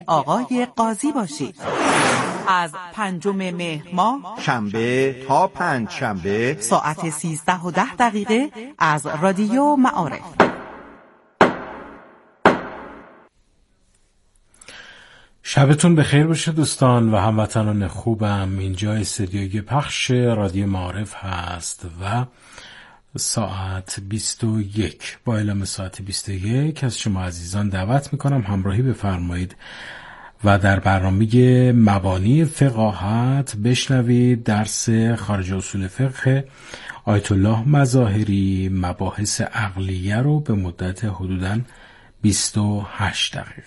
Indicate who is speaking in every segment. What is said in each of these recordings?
Speaker 1: آقای قاضی باشید. از 5 مهر ماه
Speaker 2: شنبه تا 5 شنبه
Speaker 1: ساعت 13:10 از رادیو معارف.
Speaker 3: شبتون بخیر باشه دوستان و هموطنان خوبم. اینجا استدیوی پخش رادیو معارف هست و ساعت 21 با اعلام ساعت 21 از شما عزیزان دعوت میکنم همراهی بفرمایید و در برنامه مبانی فقاهت بشنوید درس خارج اصول فقه آیت الله مظاهری مباحث عقلیه رو به مدت حدوداً 28 دقیقه.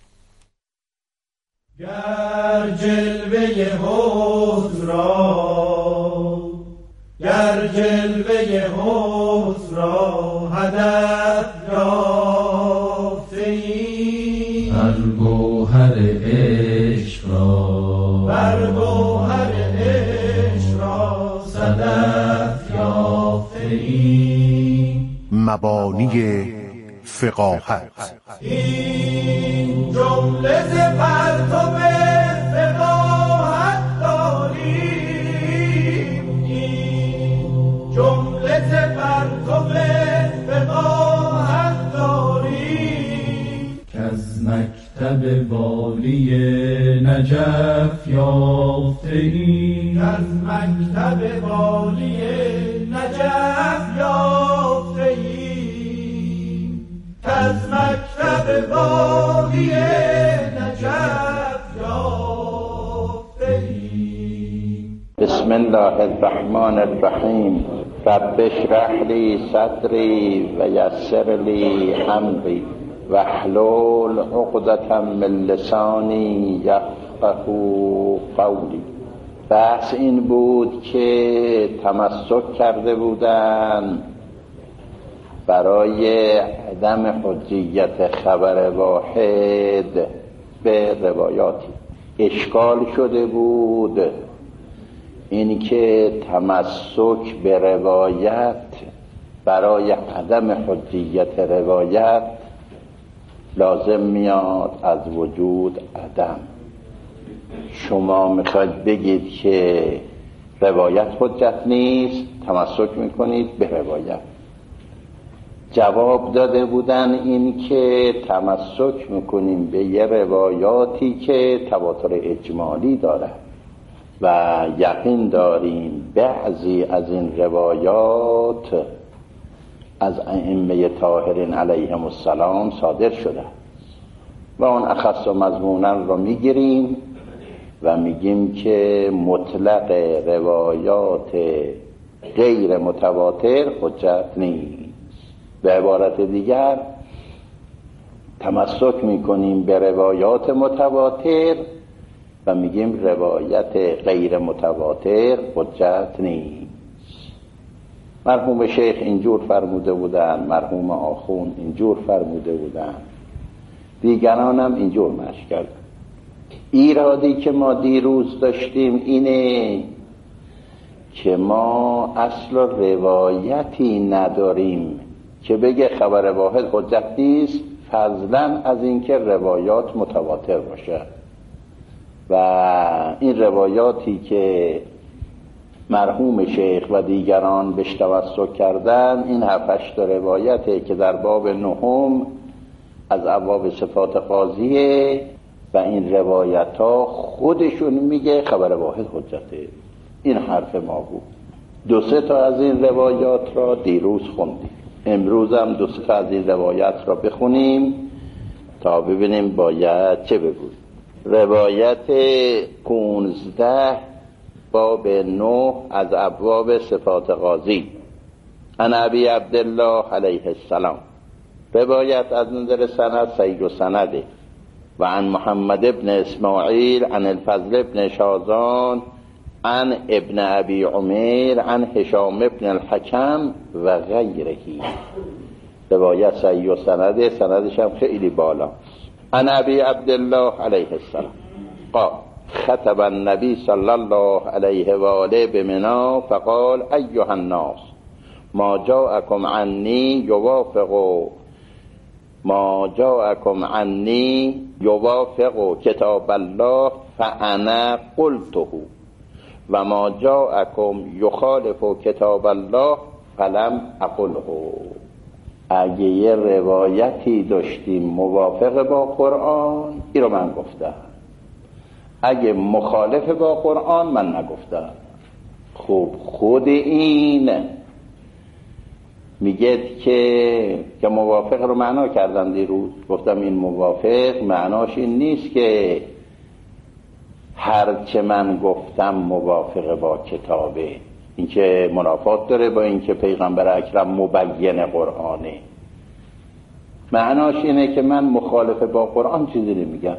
Speaker 4: گر جلوه حسن را گر جلوه حسن را هدف یافته‌ای بر گوهر عشق را بر گوهر عشق را صدف یافته‌ای.
Speaker 2: مبانی فقاهت.
Speaker 4: این جمله ز پرتو فقاهت داریم، این جمله ز پرتو فقاهت داریم که از مکتب والی نجف یافته‌ایم، از مکتب والی نجف یافته‌ایم، از مکتب والی نجف یافته‌ایم.
Speaker 5: بسم الله الرحمن الرحیم. رب اشرح لی صدری و یسر لی امری واحلل عقدة من لسانی یفقهوا قولی. بحث این بود که تمسک کرده بودند برای عدم حجیت خبر واحد به روایاتی. اشکال شده بود این که تمسک به روایت برای عدم حجیت روایت لازم میاد از وجود عدم. شما میخواید بگید که روایت حجت نیست، تمسک میکنید به روایت. جواب داده بودن این که تمسک میکنیم به یه روایاتی که تواتر اجمالی داره و یقین داریم بعضی از این روایات از ائمه طاهرین علیهم السلام صادر شده و اون اخص و مضمونن رو میگیریم و میگیم که مطلق روایات غیر متواتر حجت نیست. به عبارت دیگر تمسک میکنیم به روایات متواتر و میگیم روایت غیر متواتر حجت نیست. مرحوم شیخ اینجور فرموده بودن، مرحوم آخون اینجور فرموده بودن، دیگران هم اینجور مشق کردن. ایرادی که ما دیروز داشتیم اینه که ما اصل روایتی نداریم که بگه خبر واحد حجت نیست فضلا از اینکه روایات متواتر باشه. و این روایاتی که مرحوم شیخ و دیگران بهش توسل کردن این 7-8 روایته که در باب 9 از ابواب صفات قاضیه و این روایت ها خودشون میگه خبر واحد حجته. این حرف ما بود. 2-3 تا از این روایات را دیروز خوندیم، امروز هم 2-3 تا از این روایت را بخونیم تا ببینیم باید چه بگویم. روایت 15 باب 9 از ابواب صفات قاضی. عن ابی عبدالله علیه السلام. روایت از نظر سند صحیح و سنده. و عن محمد ابن اسماعیل عن الفضل ابن شازان عن ابن ابی عمیر عن هشام ابن الحکم و غیرهی. روایت صحیح و سنده، سندش هم خیلی بالا. عن ابی عبدالله علیه السلام قال خطب النبی صلی الله علیه و آله بمنا فقال ایها الناس ما جاءكم عني يوافق ما جاءکم عنی یوافق کتاب الله فانا قلته و ما جاءکم یخالف کتاب الله فلم اقله. اگه یه روایتی داشتیم موافق با قرآن، این رو من گفتم. اگه مخالف با قرآن، من نگفتم. خب خود این میگه که موافق رو معنا کردم دیروز، گفتم این موافق معناش این نیست که هرچه من گفتم موافق با کتابه، این که منافات داره با این که پیغمبر اکرم مبین قرآنه. معناش اینه که من مخالف با قرآن چیزی نمیگم،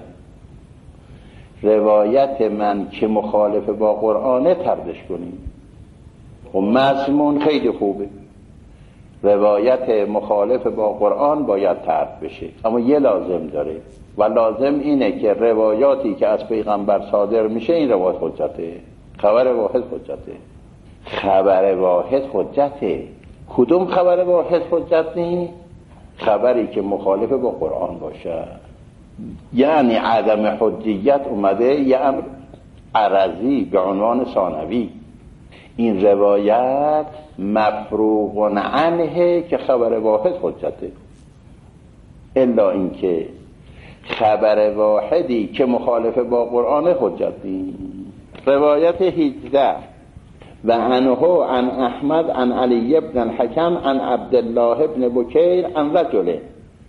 Speaker 5: روایت من که مخالف با قرآنه تردش کنیم. و مضمون خیلی خوبه، روایت مخالف با قرآن باید طرد بشه، اما یه لازم داره و لازم اینه که روایاتی که از پیغمبر صادر میشه این روایت حجته. خبر واحد حجته. خبر واحد حجته. کدوم خبر واحد حجت نیست؟ خبری که مخالف با قرآن باشه. یعنی عدم حجیت اومده یه امر عرضی به عنوان ثانوی، این روایت مفروغ عنه که خبر واحد حجته. الا اینکه خبر واحدی که مخالف با قرآن حجت نیست. روایت 18 و عنه عن احمد عن علی بن الحکم عن عبدالله بن بکیر عن رجل،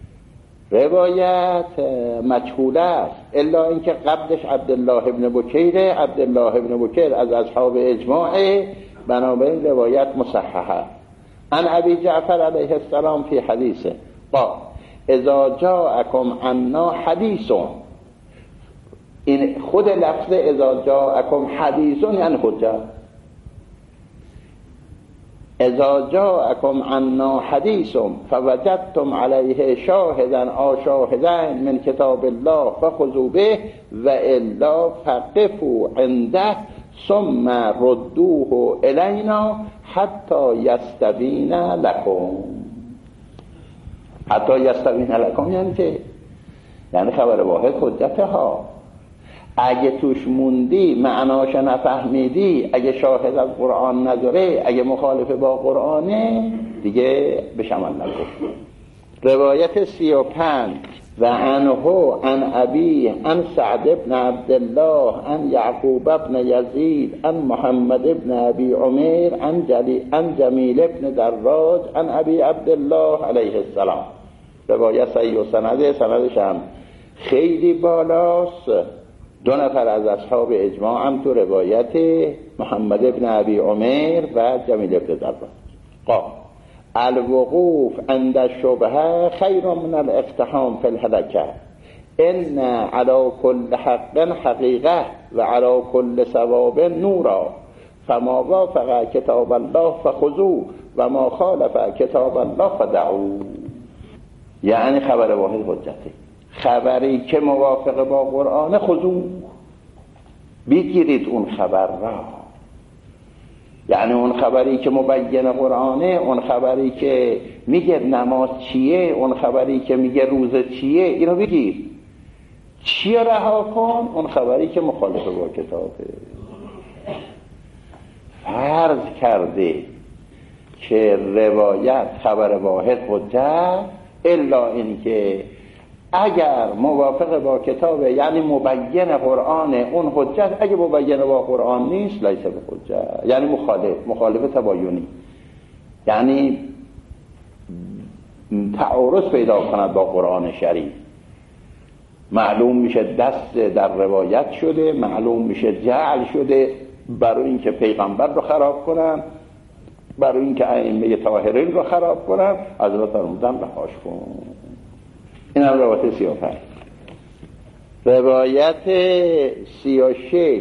Speaker 5: روایت مجهوله است الا اینکه قبلش عبدالله بن بکیر. عبدالله بن بکیر از اصحاب اجماعه، بنابراین روایت مصححه. عن ابی جعفر علیه السلام فی حدیثه قال اذا جاءکم عنا حدیث، این خود لفظ اذا جاءکم حدیث یعنی حجت. اذا جاءکم عنا حدیث فوجدتم علیه شاهدا او شاهدین من کتاب الله فخذوا به و الا فقفوا عنده ثم ردوه الینا حتی یستبین لکم. حتی یستبین لکم یعنی که یعنی خبر واحد حجته ها. اگه توش موندی، معناش نفهمیدی، اگه شاهد از قرآن نداره، اگه مخالف با قرآنه، دیگه بهش عمل نکن. روایت 35 و عنه عن ابی عن سعد بن عبدالله عن یعقوب بن یزید عن محمد بن ابی عمیر عن جمیل بن دراج عن ابی عبدالله علیه السلام. روایت صحیح و سندش هم خیلی بالاست. دو نفر از اصحاب اجماع هم تو روایت محمد بن ابی عمیر و جمیل بن دراج. قال الوقوف عند الشبهه خیر من الاقتحام فی الهلكه ان علی کل حق حقیقه و علی کل صواب نورا فما وافق کتاب الله فخذوه و ما خالف کتاب الله فدعوه. یعنی خبر واحد حجته. خبری که موافق با قرآن خذوه، بگیرید اون خبر را. یعنی اون خبری که مبین قرآنه، اون خبری که میگه نماز چیه، اون خبری که میگه روزه چیه، اینو بگیر. چیه رها کن؟ اون خبری که مخالف با کتابه. فرض کرده که روایت خبر واحد حجت الا این که اگر موافق با کتابه یعنی مبین قرآن اون حجت، اگه مبین با قرآن نیست لیس به حجت، یعنی مخالف تباینی، یعنی تعارض پیدا کند با قرآن شریف. معلوم میشه دست در روایت شده، معلوم میشه جعل شده برای اینکه پیغمبر رو خراب کنن، برای اینکه ائمه طاهرین رو خراب کنن. حضرت فرمودن رهاش کن. این هم روایت 35. روایت 36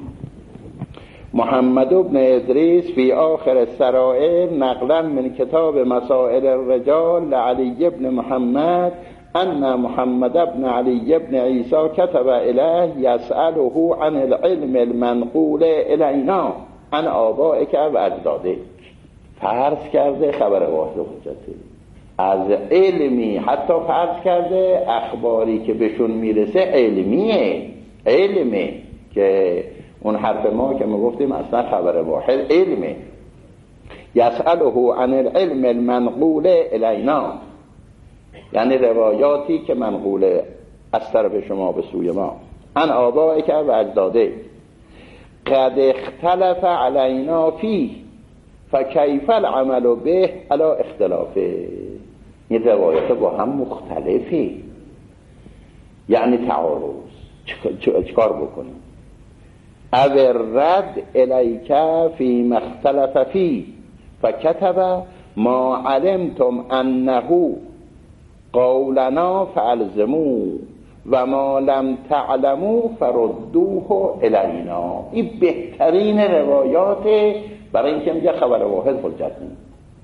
Speaker 5: محمد بن ادریس فی آخر السرائر نقلا من کتاب مسائل الرجال لعلی بن محمد ان محمد بن علی بن عیسی کتب الیه یسأله عن العلم المنقول الینا عن آبائک و اجدادک. فرض کرده خبر واحد حجته. از علمی، حتی فرض کرده اخباری که بهشون میرسه علمه که اون حرف ما که ما گفتیم اصلا خبر واحد علمه. یسأله عن العلم المنقول الینا، یعنی روایاتی که منقوله از طرف شما به سوی ما. عن آبائک و اجدادک قد اختلف علینا فیه فکیف العمل به علی اختلافه. این روایات با هم مختلفه، یعنی تعارض. چکار بکنیم؟ او رد الیک فی مختلف فی فکتب ما علمتم انه قولنا فالزموا و ما لم تعلموا فردوه الینا. این بهترین روایات برای اینکه میگه خبر واحد حجت نیست،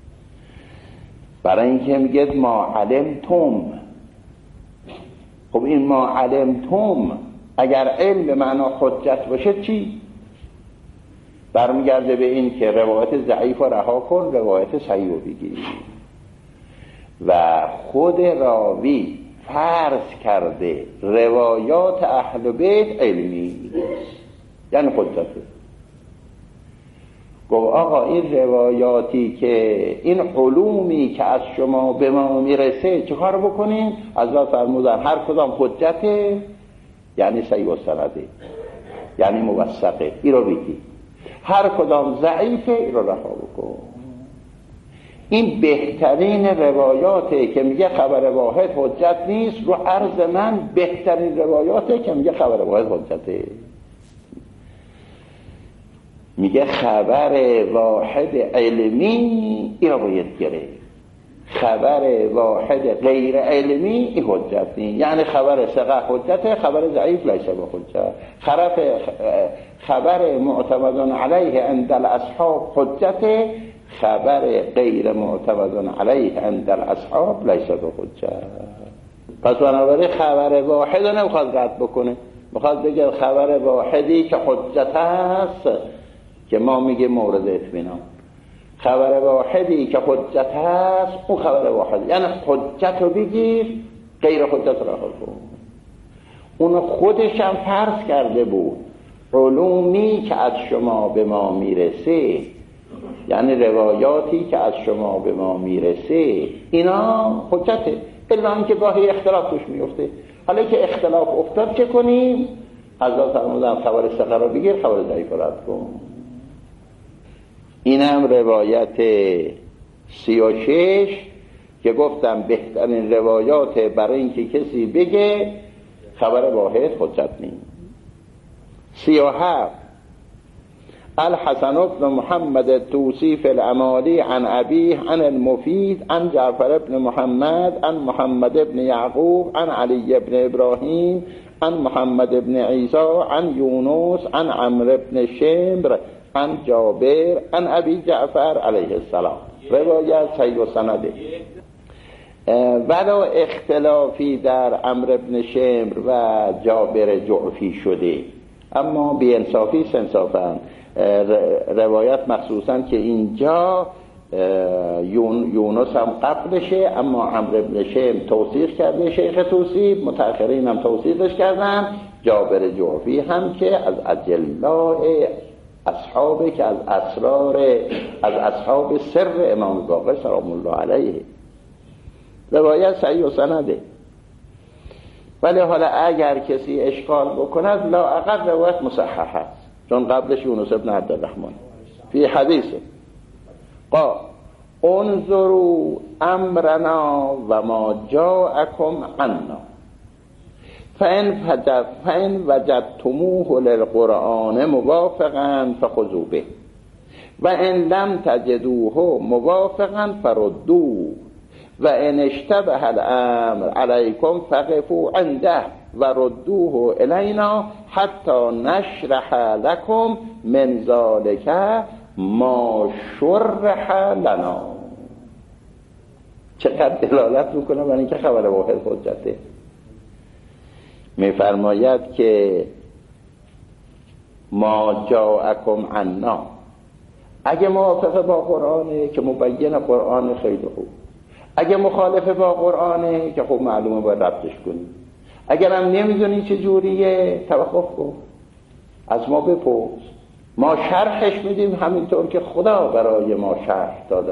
Speaker 5: برای اینکه میگه ما علمتم. خب این ما علمتم اگر علم به معنا حجت باشه چی؟ برمیگرده به این که روایت ضعیف رو رها کن، روایت صحیح رو بگیر. و خود راوی فرض کرده روایات اهل بیت علمی، یعنی حجته. گفت آقا این روایاتی که این علومی که از شما به ما میرسه چه کار بکنیم؟ حضرت فرمودن هر کدام حجته، یعنی صحیح السنده، یعنی موثقه، این رو بگی. هر کدام ضعیفه، این رو رها بکن. این بهترین روایاته که میگه خبر واحد حجت نیست. رو عرض من بهترین روایاته که میگه خبر واحد حجته. میگه خبر واحد علمی این رو باید گرفت، خبر واحد غیر علمی این حجت نیست. یعنی خبر ثقه حجته، خبر ضعیف لیس بحجت. خبر معتمد علیه عند الاصحاب حجته، خبر غیر معتمد علیه عند الاصحاب لیس بحجت. پس بنابراین خبر واحد رو نمیخواد رد بکنه، میخواد بگه خبر واحدی که حجت هست که ما میگه مورد اطمینان. خبر واحدی که حجت هست اون خبر واحد، یعنی حجت رو بگیر، غیر حجت رو رها کن. اون خودش هم فرض کرده بود علومی که از شما به ما میرسه، یعنی روایاتی که از شما به ما میرسه اینا حجته، الا اینکه گاهی اختلاف توش میفته. حالا که اختلاف افتاد چه کنیم؟ حضرت فرمودن خبر ثقه رو بگیر، خبر ضعیف رو رد کن. اینم روایت 36 که گفتم بهترین روایات برای اینکه کسی بگه خبر واحد حجت نیست. 37 الحسن بن محمد الطوسی فی الامالی عن ابیه عن المفید عن جعفر بن محمد عن محمد بن یعقوب عن علی بن ابراهیم عن محمد بن عیسی عن یونس عن عمرو بن شمر عن جابر عن ابی جعفر علیه السلام. روایت صحیح سنده، ولا اختلافی در عمرو بن شمر و جابر جعفی شده، اما بی انصافی سنصافاً روایت مخصوصاً که اینجا یونس هم قبلشه، اما عمرو بن شمر توثیق کرده، شیخ توصیب، متأخرین هم توثیقش کردن. جابر جعفی هم که از اجلاء اصحابه که از اصحاب سر امام باقر سلام الله علیه. روایت صحیح و سنده. ولی حالا اگر کسی اشکال بکند لااقل روایت مصحح است، چون قبلش یونس ابن عبدالرحمن فی حدیثه قال انظروا امرنا و ما جاءکم عنا فإن وجدتموه للقرآن موافقا فخذوا به و ان لم تجدوه موافقا فردوه و ان اشتبه الامر علیکم فقفوا عنده و ردوه الینا حتی نشرح لکم من ذالک ما شرح لنا. چقدر دلالت میکنه برای اینکه خبر واحد حجته. میفرماید که ما جاءکم عنا، اگه موافق با قرآنه که مبین قرآن خیلی خوب، اگه مخالف با قرآنه که خب معلومه باید ربطش کنی. اگر هم نمیدونی چه جوریه توقف کن، از ما بپرس، ما شرحش میدیم همینطور که خدا برای ما شرح داده.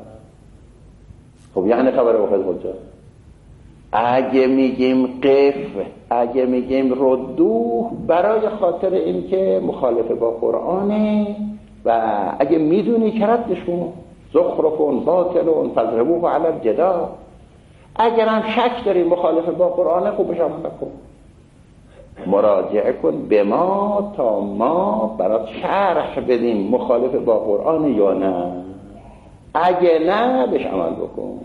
Speaker 5: خب یعنی خبر واحد حجت. اگه میگیم قف، اگه میگیم ردوه، برای خاطر اینکه مخالف با قرآنه و اگه میدونی که ردش کن، زخرفون باطلون فضربوه علی الجدار. اگر هم شک داری مخالف با قرآنه خوبش هم نکن، مراجعه کن به ما تا ما برات شرح بدیم مخالف با قرآن یا نه. اگه نه بهش عمل بکن.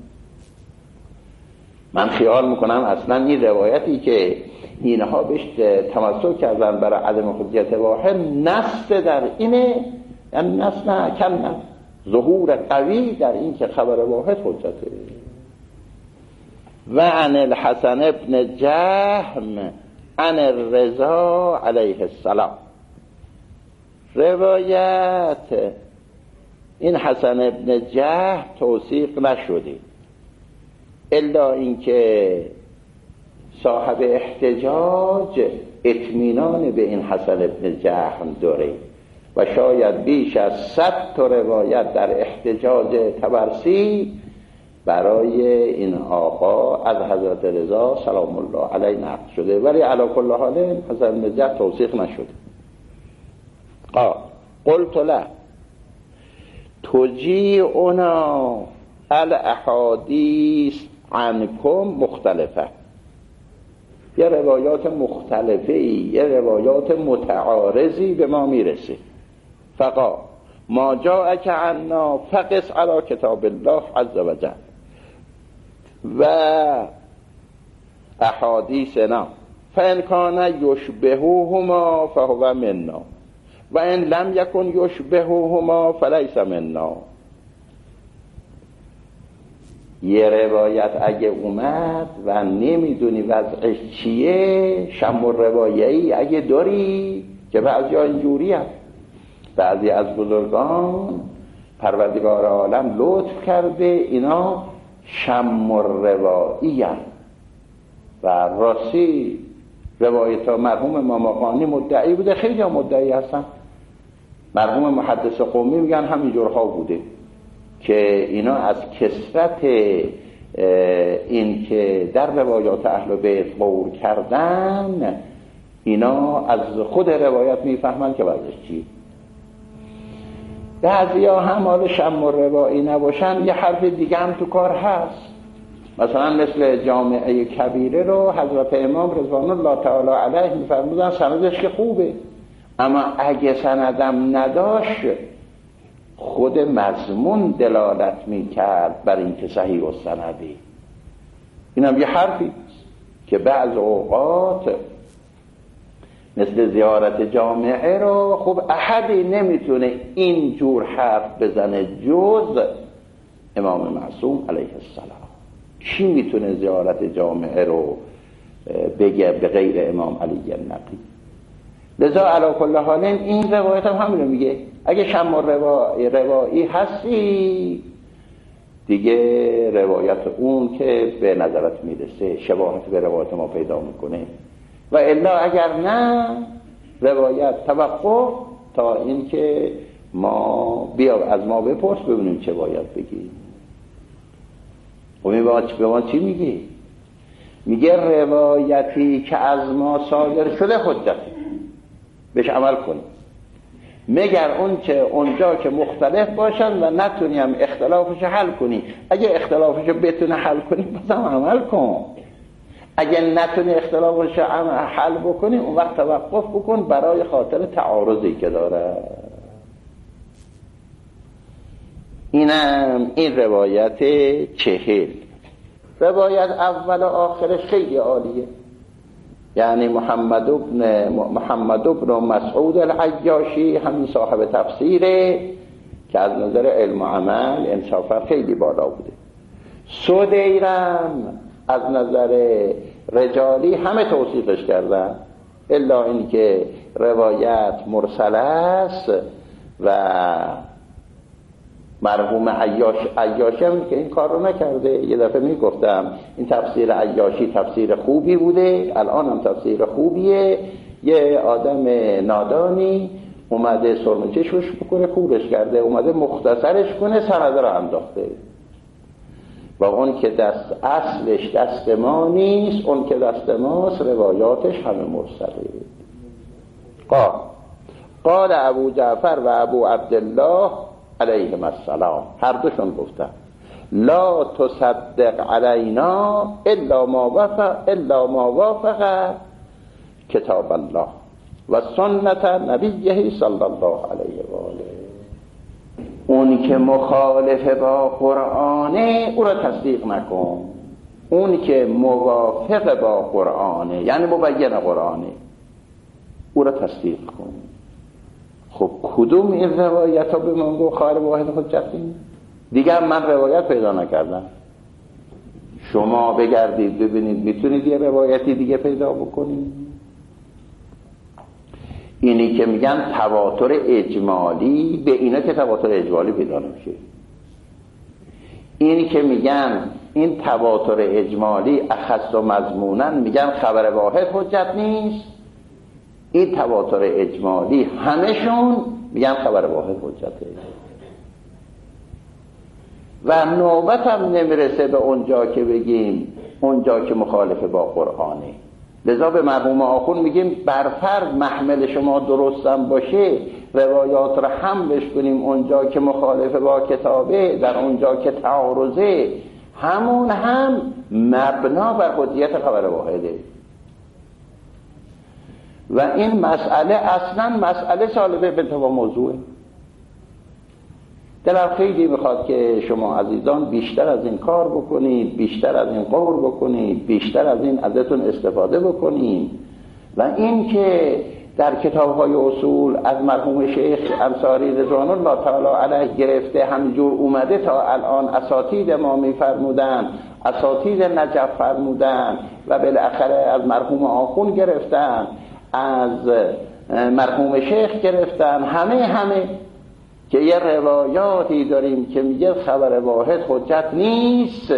Speaker 5: من خیال میکنم اصلا این روایتی که اینها بهش تمسک کردن برای عدم حجت واحد نص در اینه، یعنی نص نه کم نه، ظهور قوی در این که خبر واحد حجته. و عن الحسن ابن جهم عن الرضا علیه السلام. روایت این حسن ابن جهم توثیق نشده الا اینکه صاحب احتجاج اطمینان به این حسن ابن جهم داره و شاید بیش از 100 تا روایت در احتجاج طبرسی برای این آقا از حضرت رضا سلام الله علیه نقل شده، ولی علی کل حال حسن ابن جهم توثیق نشده. قلت له تجیعنا الاحادیث عنکم مختلفه. یه روایات مختلفی، یه روایات متعارضی به ما میرسه. فقا ما جاءک عنا فقس علی کتاب الله عز وجل و احادیثنا فان کان یشبههما فهو منا و ان لم یکن یشبههما فلیس منا. یه روایت اگه اومد و نمیدونی وضعش چیه، شم روایه‌ای اگه داری که بعضی ها اینجوری هست، بعضی از بزرگان پروردگار عالم لطف کرده اینا شم روایی هست و راستی روایت ها مرحوم امام خانی مدعی بوده، خیلی ها مدعی هستن. مرحوم محدث قومی میگن همینجورها بوده که اینا از کثرت این که در روایات اهل بیت قول کردن اینا از خود روایت میفهمن که وضعش چیه. بعضیا هم حال شم و روایی نباشن یه حرف دیگه هم تو کار هست. مثلا مثل جامعه کبیره رو حضرت امام رضوان الله تعالی علیه میفرمودن سندش که خوبه، اما اگه سندم نداشت خود مضمون دلالت میکرد بر این که صحیح و سندی. اینم یه حرفی که بعض اوقات مثل زیارت جامعه رو خب احدی نمیتونه این جور حرف بزنه جز امام معصوم علیه السلام. کی میتونه زیارت جامعه رو بگه به غیر امام علی النقی؟ لذا علی کل حال این روایت هم همین رو میگه. اگه شم روایی هستی دیگه روایت اون که به نظرت میرسه شباهت به روایت ما پیدا میکنه و الا اگر نه روایت توقف تا اینکه ما بیا از ما بپرس ببینیم چه باید بگی. به ما چی میگی؟ میگه روایتی که از ما صادر شده حجته، بهش عمل کنی. مگر اون که اونجا که مختلف باشن و نتونی هم اختلافش حل کنی. اگه اختلافش بتونه حل کنی بازم عمل کن. اگه نتونی اختلافش حل بکنی اون وقت توقف بکن برای خاطر تعارضی که داره. این روایت 40. روایت اول و آخرش خیلی عالیه. یعنی محمد ابن مسعود العیاشی همین صاحب تفسیره که از نظر علم و عمل انصافا خیلی بالا بوده. سدیرم از نظر رجالی همه توصیفش کردن الا این که روایت مرسل است و مرحوم عیاشی هم که این کار رو نکرده. یه دفعه میگفتم این تفسیر عیاشی تفسیر خوبی بوده، الان هم تفسیر خوبیه. یه آدم نادانی اومده سرمه چشمش بکنه کورش کرده، اومده مختصرش کنه، سند رو انداخته. و اون که اصلش دست ما نیست، اون که دست ماست، روایاتش همه مرسله. قال ابو جعفر و ابو عبدالله علیهم السلام، هر دوشون گفتن لا تصدق علینا الا ما وافق کتاب الله و سنت نبیه صلی الله علیه و آله. اون که مخالف با قرآنه او را تصدیق نکن، اون که موافق با قرآنه یعنی مبین قرآنه او را تصدیق کن. خب کدوم این روایت ها به من گفت خبر واحد حجتی؟ دیگر من روایت پیدا نکردم. شما بگردید ببینید میتونید یه روایتی دیگه پیدا بکنید. اینی که میگن تواتر اجمالی، به اینا که تواتر اجمالی پیدا نمیشه. اینی که میگن این تواتر اجمالی اخص و مضمونن، میگن خبر واحد حجت نیست. این تواتر اجمالی همشون میگن خبر واحد حجته. و نوبت هم نمیرسه به اونجا که بگیم اونجا که مخالف با قرآنه. لذا به مرحوم آخون میگیم برفرض محمل شما درستم باشه، روایات را حملش کنیم اونجا که مخالف با کتابه، در اونجا که تعارضه، همون هم مبنا بر حجیت خبر واحده. و این مسئله اصلا مسئله سالبه به تو موضوعه. دلم خیلی میخواد که شما عزیزان بیشتر از این کار بکنید، بیشتر از این قول بکنید، بیشتر از این ازتون استفاده بکنید. و این که در کتاب‌های اصول از مرحوم شیخ انصاری رضوان الله تعالی علیه گرفته همینجور اومده تا الان اساتید ما میفرمودن، اساتید نجف فرمودن و بالاخره از مرحوم آخون گرفتن، از مرحوم شیخ گرفتن، همه که یه روایاتی داریم که میگه خبر واحد حجت نیست.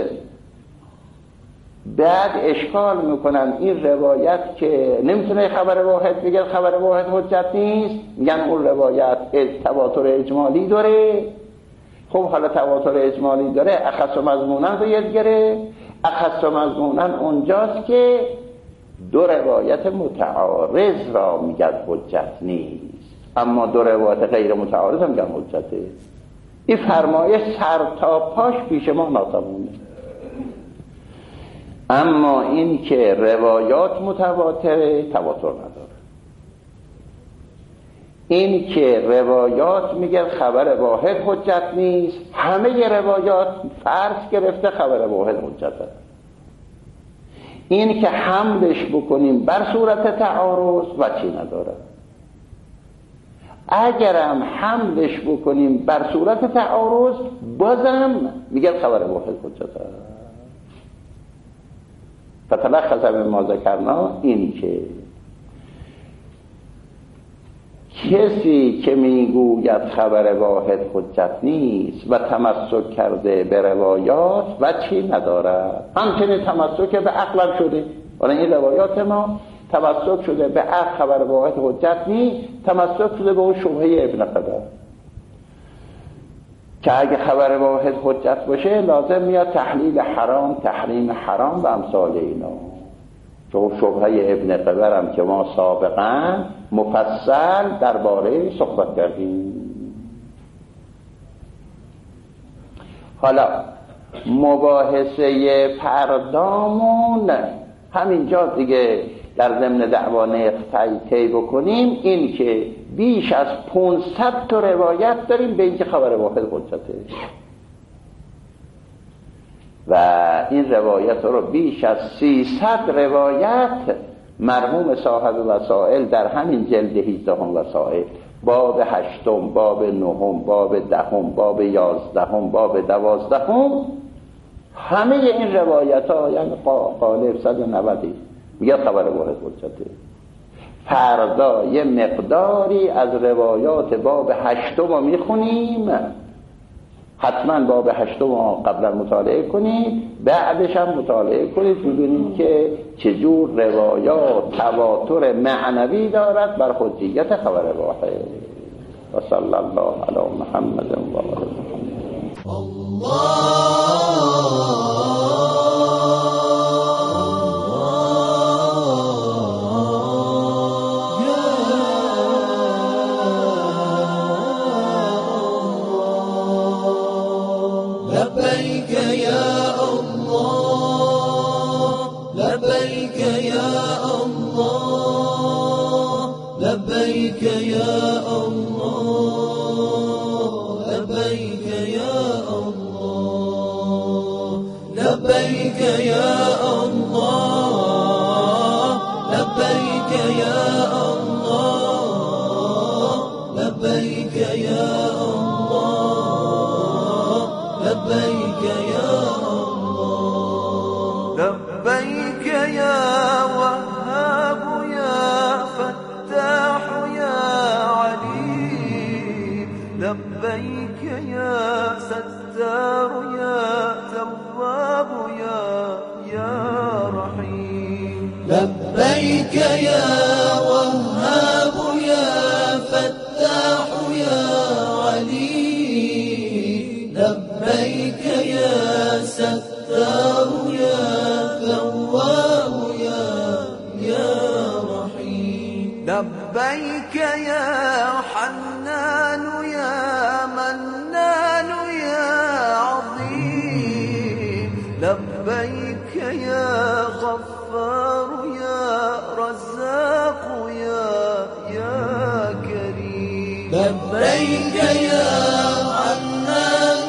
Speaker 5: بعد اشکال میکنن این روایت که نمیتونه خبر واحد بگه خبر واحد حجت نیست، میگن اون روایت تواتر اجمالی داره. خب حالا تواتر اجمالی داره، اخص و مضمونن رو یاد گره. اخص و مضمونن اونجاست که دو روایت متعارض را میگن حجت نیست، اما دو روایت غیر متعارض هم میگن حجته. این فرمایش سر تا پاش پیش ما ناتمامه. اما این که روایات متواتره تواتر نداره. این که روایات میگه خبر واحد حجت نیست، همه روایات فرض گرفته خبر واحد حجته. این که حملش بکنیم بر صورت تعارض وجهی نداره. اگرم حملش بکنیم بر صورت تعارض بازم میگه خبر واحد حجته. فتلخص مما ذکرنا این که کسی که میگوید خبر واحد حجت نیست و تمسک کرده به روایات وجهی ندارد. همچنین تمسک به عقل شده. ولی این روایات ما تمسک شده به عقل خبر واحد حجت نیست، تمسک شده به اون شبهه ابن قدر که اگه خبر واحد حجت باشه لازم میاد تحلیل حرام، تحریم حرام و امثال اینا. چون شبهه ابن قبر هم که ما سابقا مفصل درباره صحبت کردیم. حالا مباحثه پردامون همینجا دیگه در ضمن دعوا طی بکنیم. این که بیش از 500 تا روایت داریم به اینکه خبر واحد حجته و این روایت رو بیش از 300 روایت مرحوم صاحب وسائل در همین جلد 18 وسائل، باب 8، باب 9، باب 10، باب 11، باب 12، همه این روایت ها یعنی قالب 190 میگه خبر واحد حجته. فردا یه مقداری از روایات باب 8 رو میخونیم، حتما باب 8 قبلا مطالعه کنید، بعدش هم مطالعه کنید ببینید که چجور روایات تواتر معنوی دارد بر حجیت خبر واحد. و صلی الله علی محمد و آل محمد.
Speaker 4: لبيك يا الله لبيك يا الله لبيك يا الله لبيك يا الله لبيك يا الله لبيك يا الله لبيك يا لبيك يا الله لبيك يا وهاب يا فتاح يا عليم لبيك يا ستار يا تواب يا رحيم لبيك يا وهاب يا فتاح يا عليم لبيك يا ستار يا تواب يا رحيم لبيك يا حنان يا منان يا عظيم لبيك يا غفار يا رزاق يا كريم لبيك يا حنان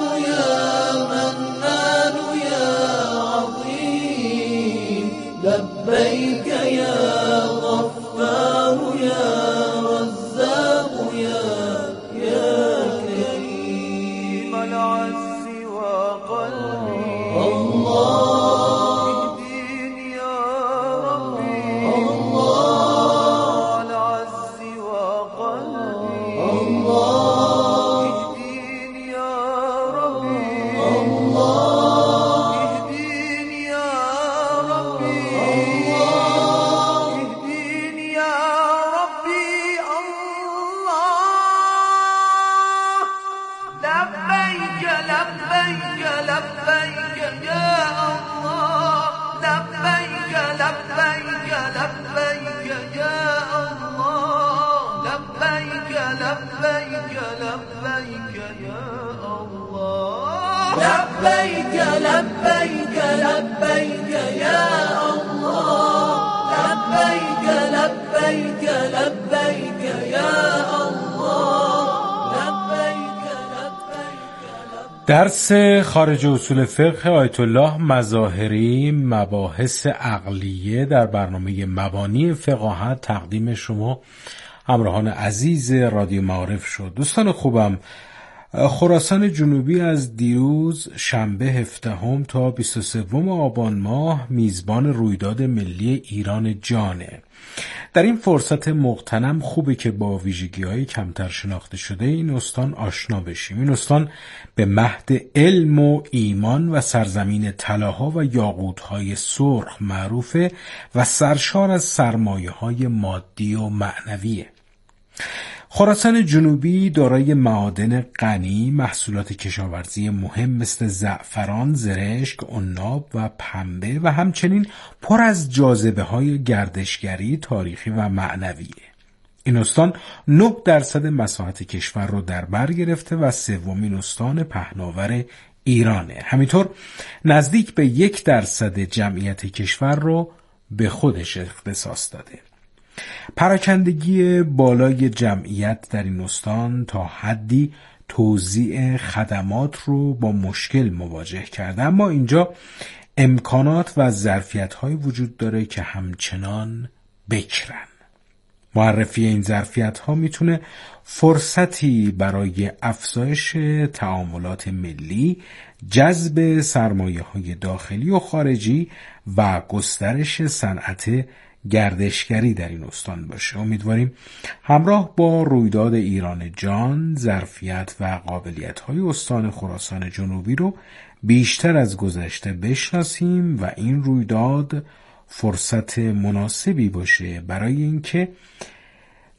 Speaker 4: لبيك يا غفار يا رزاق يا كريم العز وقلبي الله اهديني يا ربي الله العز وقلبي الله اهديني يا ربي الله اهديني يا ربي لبيك لبيك لبيك يا الله لبيك لبيك لبيك يا الله لبيك لبيك.
Speaker 3: درس خارج اصول فقه آیت الله مظاهری، مباحث عقلیه، در برنامه مبانی فقاهت تقدیم شما همراهان عزیز رادیو معارف شد. دوستان خوبم، خراسان جنوبی از دیروز شنبه 17 تا 23 آبان ماه میزبان رویداد ملی ایران جانه. در این فرصت مغتنم خوبه که با ویژگی‌های کمتر شناخته شده این استان آشنا بشیم. این استان به مهد علم و ایمان و سرزمین طلاها و یاقوت‌های سرخ معروفه و سرشار از سرمایه‌های مادی و معنویه. خراسان جنوبی دارای معادن غنی، محصولات کشاورزی مهم مثل زعفران، زرشک، عناب و پنبه و همچنین پر از جاذبه‌های گردشگری، تاریخی و معنویه. این استان 9% مساحت کشور رو در بر گرفته و سومین استان پهناور ایرانه. همینطور نزدیک به 1% جمعیت کشور رو به خودش اختصاص داده. پراکندگی بالای جمعیت در این استان تا حدی توزیع خدمات رو با مشکل مواجه کرده، اما اینجا امکانات و ظرفیت‌های وجود داره که همچنان بکرن. معرفی این ظرفیت‌ها میتونه فرصتی برای افزایش تعاملات ملی، جذب سرمایه‌های داخلی و خارجی و گسترش صنعت گردشگری در این استان باشه. امیدواریم همراه با رویداد ایران جان ظرفیت و قابلیت‌های استان خراسان جنوبی رو بیشتر از گذشته بشناسیم و این رویداد فرصت مناسبی باشه برای اینکه